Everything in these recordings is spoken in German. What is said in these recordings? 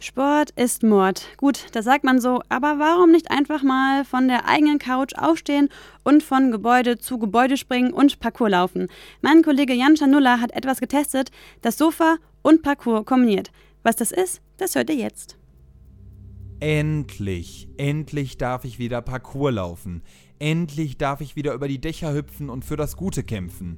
Sport ist Mord. Gut, das sagt man so, aber warum nicht einfach mal von der eigenen Couch aufstehen und von Gebäude zu Gebäude springen und Parkour laufen? Mein Kollege Jan Schanulla hat etwas getestet, das Sofa und Parkour kombiniert. Was das ist, das hört ihr jetzt. Endlich darf ich wieder Parkour laufen. Endlich darf ich wieder über die Dächer hüpfen und für das Gute kämpfen.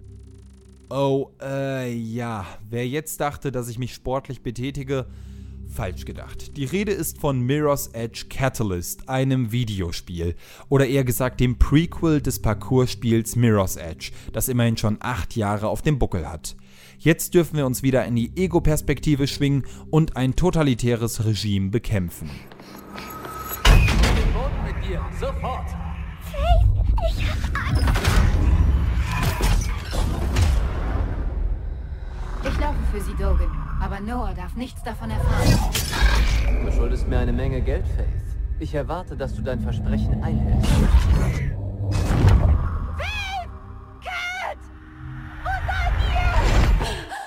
Ja, wer jetzt dachte, dass ich mich sportlich betätige, falsch gedacht. Die Rede ist von Mirror's Edge Catalyst, einem Videospiel. Oder eher gesagt dem Prequel des Parkourspiels Mirror's Edge, das immerhin schon 8 Jahre auf dem Buckel hat. Jetzt dürfen wir uns wieder in die Ego-Perspektive schwingen und ein totalitäres Regime bekämpfen. Den Boden mit dir, sofort! Faith, ich hab Angst! Ich laufe für Sie, Dogen, aber Noah darf nichts davon erfahren. Du schuldest mir eine Menge Geld, Faith. Ich erwarte, dass du dein Versprechen einhältst. Faith! Cat! Wo seid ihr?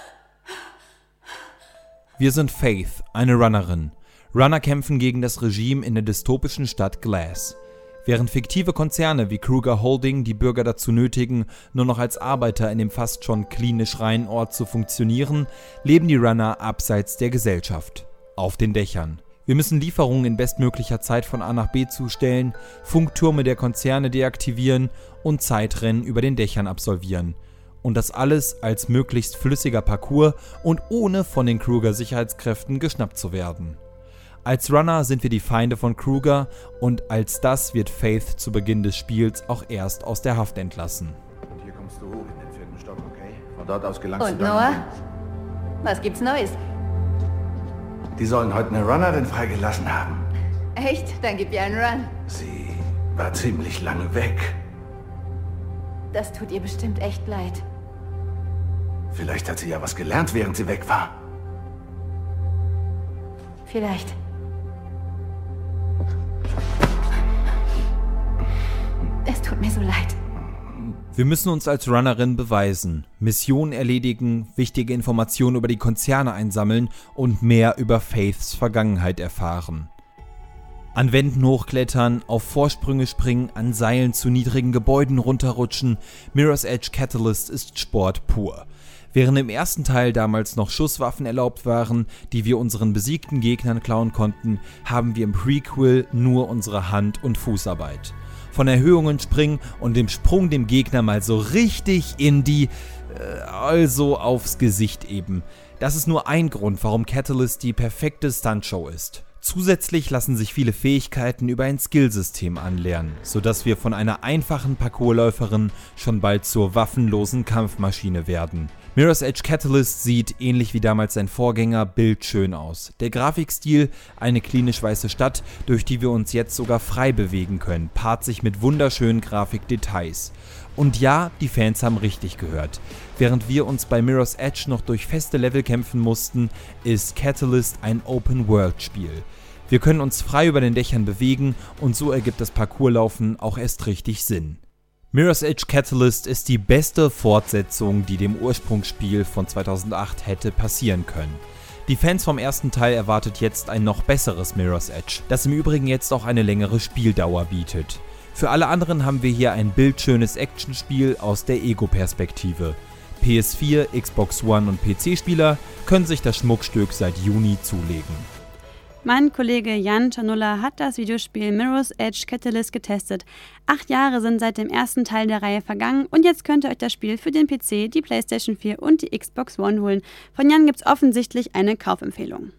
Wir sind Faith, eine Runnerin. Runner kämpfen gegen das Regime in der dystopischen Stadt Glass. Während fiktive Konzerne wie Kruger Holding die Bürger dazu nötigen, nur noch als Arbeiter in dem fast schon klinisch reinen Ort zu funktionieren, leben die Runner abseits der Gesellschaft. Auf den Dächern. Wir müssen Lieferungen in bestmöglicher Zeit von A nach B zustellen, Funktürme der Konzerne deaktivieren und Zeitrennen über den Dächern absolvieren. Und das alles als möglichst flüssiger Parcours und ohne von den Kruger-Sicherheitskräften geschnappt zu werden. Als Runner sind wir die Feinde von Kruger und als das wird Faith zu Beginn des Spiels auch erst aus der Haft entlassen. Und hier kommst du hoch in den 4. Stock, okay? Von dort aus gelangst Und du dann... Noah? Was gibt's Neues? Die sollen heute eine Runnerin freigelassen haben. Echt? Dann gib ihr einen Run. Sie war ziemlich lange weg. Das tut ihr bestimmt echt leid. Vielleicht hat sie ja was gelernt, während sie weg war. Vielleicht. Es tut mir so leid. Wir müssen uns als Runnerin beweisen, Missionen erledigen, wichtige Informationen über die Konzerne einsammeln und mehr über Faiths Vergangenheit erfahren. An Wänden hochklettern, auf Vorsprünge springen, an Seilen zu niedrigen Gebäuden runterrutschen. Mirror's Edge Catalyst ist Sport pur. Während im ersten Teil damals noch Schusswaffen erlaubt waren, die wir unseren besiegten Gegnern klauen konnten, haben wir im Prequel nur unsere Hand- und Fußarbeit. Von Erhöhungen springen und dem Sprung dem Gegner mal so richtig in die, also aufs Gesicht eben. Das ist nur ein Grund, warum Catalyst die perfekte Stuntshow ist. Zusätzlich lassen sich viele Fähigkeiten über ein Skillsystem anlernen, sodass wir von einer einfachen Parkourläuferin schon bald zur waffenlosen Kampfmaschine werden. Mirror's Edge Catalyst sieht, ähnlich wie damals sein Vorgänger, bildschön aus. Der Grafikstil, eine klinisch weiße Stadt, durch die wir uns jetzt sogar frei bewegen können, paart sich mit wunderschönen Grafikdetails. Und ja, die Fans haben richtig gehört. Während wir uns bei Mirror's Edge noch durch feste Level kämpfen mussten, ist Catalyst ein Open-World-Spiel. Wir können uns frei über den Dächern bewegen und so ergibt das Parkourlaufen auch erst richtig Sinn. Mirror's Edge Catalyst ist die beste Fortsetzung, die dem Ursprungsspiel von 2008 hätte passieren können. Die Fans vom ersten Teil erwartet jetzt ein noch besseres Mirror's Edge, das im Übrigen jetzt auch eine längere Spieldauer bietet. Für alle anderen haben wir hier ein bildschönes Actionspiel aus der Ego-Perspektive. PS4, Xbox One und PC-Spieler können sich das Schmuckstück seit Juni zulegen. Mein Kollege Jan Schanulla hat das Videospiel Mirror's Edge Catalyst getestet. 8 Jahre sind seit dem ersten Teil der Reihe vergangen und jetzt könnt ihr euch das Spiel für den PC, die PlayStation 4 und die Xbox One holen. Von Jan gibt's offensichtlich eine Kaufempfehlung.